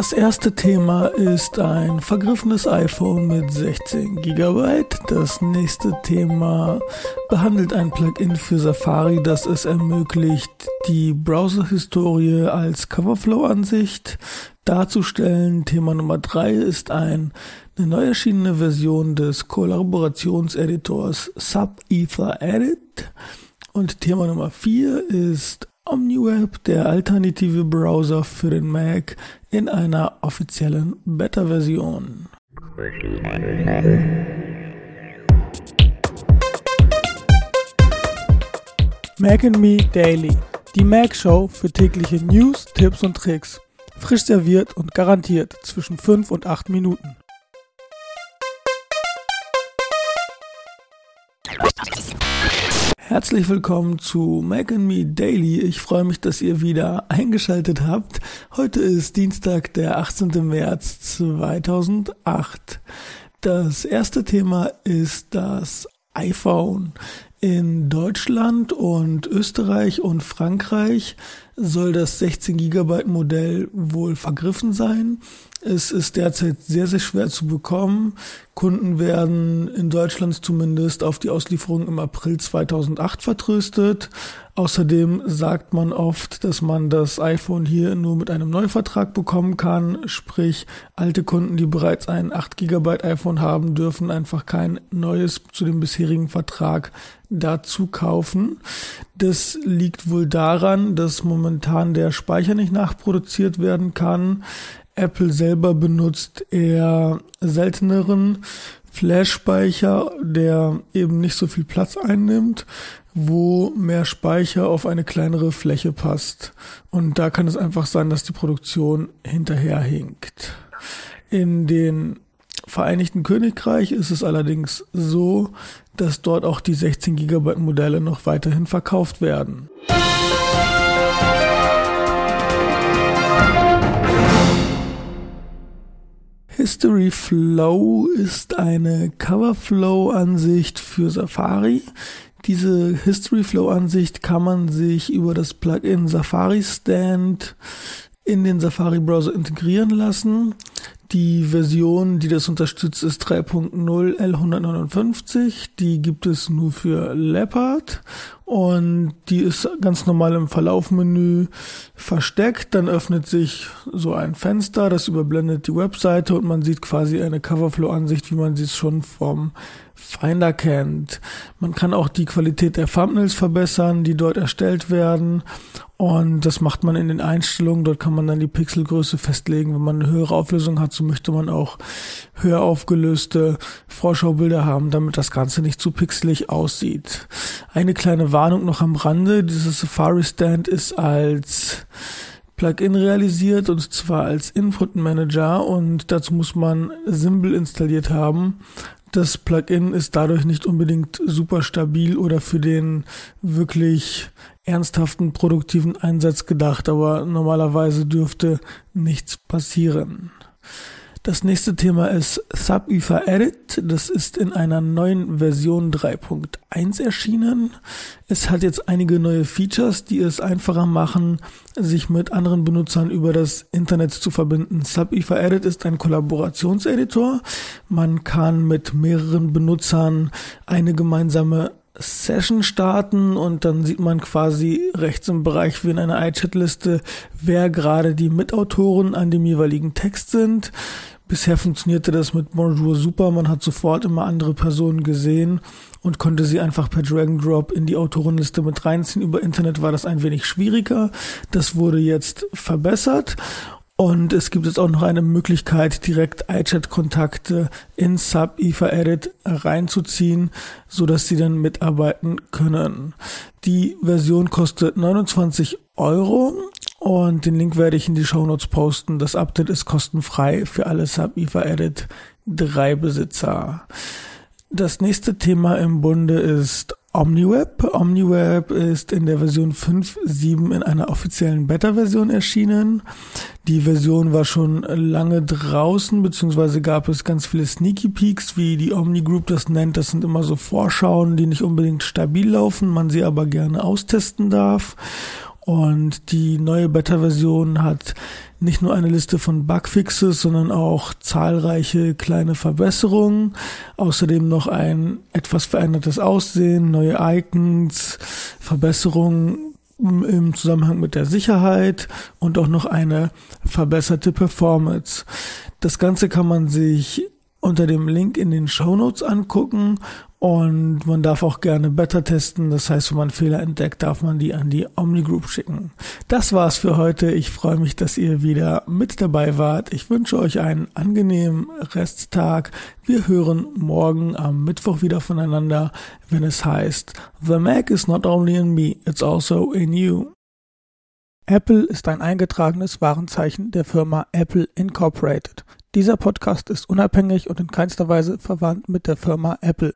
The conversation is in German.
Das erste Thema ist ein vergriffenes iPhone mit 16 GB. Das nächste Thema behandelt ein Plugin für Safari, das es ermöglicht, die Browser-Historie als Coverflow-Ansicht darzustellen. Thema Nummer 3 ist eine neu erschienene Version des Kollaborationseditors SubEtherEdit. Und Thema Nummer 4 ist OmniWeb, der alternative Browser für den Mac in einer offiziellen Beta-Version. Mac and Me Daily, die Mac-Show für tägliche News, Tipps und Tricks. Frisch serviert und garantiert zwischen 5 und 8 Minuten. Herzlich willkommen zu Mac and Me Daily. Ich freue mich, dass ihr wieder eingeschaltet habt. Heute ist Dienstag, der 18. März 2008. Das erste Thema ist das iPhone. In Deutschland und Österreich und Frankreich soll das 16 GB Modell wohl vergriffen sein. Es ist derzeit sehr, sehr schwer zu bekommen. Kunden werden in Deutschland zumindest auf die Auslieferung im April 2008 vertröstet. Außerdem sagt man oft, dass man das iPhone hier nur mit einem Neuvertrag bekommen kann. Sprich, alte Kunden, die bereits ein 8 GB iPhone haben, dürfen einfach kein neues zu dem bisherigen Vertrag dazu kaufen. Das liegt wohl daran, dass momentan der Speicher nicht nachproduziert werden kann. Apple selber benutzt eher selteneren Flash-Speicher, der eben nicht so viel Platz einnimmt, wo mehr Speicher auf eine kleinere Fläche passt. Und da kann es einfach sein, dass die Produktion hinterherhinkt. In den Vereinigten Königreich ist es allerdings so, dass dort auch die 16 GB Modelle noch weiterhin verkauft werden. HistoryFlow ist eine Coverflow-Ansicht für Safari. Diese HistoryFlow-Ansicht kann man sich über das Plugin Safari Stand in den Safari-Browser integrieren lassen. Die Version, die das unterstützt, ist 3.0 L159. Die gibt es nur für Leopard und die ist ganz normal im Verlaufmenü versteckt. Dann öffnet sich so ein Fenster, das überblendet die Webseite und man sieht quasi eine Coverflow-Ansicht, wie man sie schon vom Finder kennt. Man kann auch die Qualität der Thumbnails verbessern, die dort erstellt werden. Und das macht man in den Einstellungen. Dort kann man dann die Pixelgröße festlegen. Wenn man eine höhere Auflösung hat, so möchte man auch höher aufgelöste Vorschaubilder haben, damit das Ganze nicht zu pixelig aussieht. Eine kleine Warnung noch am Rande. Dieses Safari Stand ist als Plugin realisiert und zwar als Input Manager und dazu muss man Symbol installiert haben. Das Plugin ist dadurch nicht unbedingt super stabil oder für den wirklich ernsthaften, produktiven Einsatz gedacht, aber normalerweise dürfte nichts passieren. Das nächste Thema ist SubEtherEdit. Das ist in einer neuen Version 3.1 erschienen. Es hat jetzt einige neue Features, die es einfacher machen, sich mit anderen Benutzern über das Internet zu verbinden. SubEtherEdit ist ein Kollaborationseditor. Man kann mit mehreren Benutzern eine gemeinsame Session starten und dann sieht man quasi rechts im Bereich wie in einer iChat-Liste, wer gerade die Mitautoren an dem jeweiligen Text sind. Bisher funktionierte das mit Bonjour super, man hat sofort immer andere Personen gesehen und konnte sie einfach per Drag and Drop in die Autorenliste mit reinziehen. Über Internet war das ein wenig schwieriger, das wurde jetzt verbessert. Und es gibt jetzt auch noch eine Möglichkeit, direkt iChat-Kontakte in SubEtherEdit reinzuziehen, so dass sie dann mitarbeiten können. Die Version kostet 29 € und den Link werde ich in die Shownotes posten. Das Update ist kostenfrei für alle SubEtherEdit 3 Besitzer. Das nächste Thema im Bunde ist OmniWeb. OmniWeb ist in der Version 5.7 in einer offiziellen Beta-Version erschienen. Die Version war schon lange draußen, beziehungsweise gab es ganz viele Sneaky Peeks, wie die Omni Group das nennt. Das sind immer so Vorschauen, die nicht unbedingt stabil laufen, man sie aber gerne austesten darf. Und die neue Beta-Version hat nicht nur eine Liste von Bugfixes, sondern auch zahlreiche kleine Verbesserungen. Außerdem noch ein etwas verändertes Aussehen, neue Icons, Verbesserungen im Zusammenhang mit der Sicherheit und auch noch eine verbesserte Performance. Das Ganze kann man sich unter dem Link in den Shownotes angucken und man darf auch gerne Beta testen. Das heißt, wenn man Fehler entdeckt, darf man die an die Omni Group schicken. Das war's für heute. Ich freue mich, dass ihr wieder mit dabei wart. Ich wünsche euch einen angenehmen Resttag. Wir hören morgen am Mittwoch wieder voneinander, wenn es heißt The Mac is not only in me, it's also in you. Apple ist ein eingetragenes Warenzeichen der Firma Apple Incorporated. Dieser Podcast ist unabhängig und in keinster Weise verwandt mit der Firma Apple.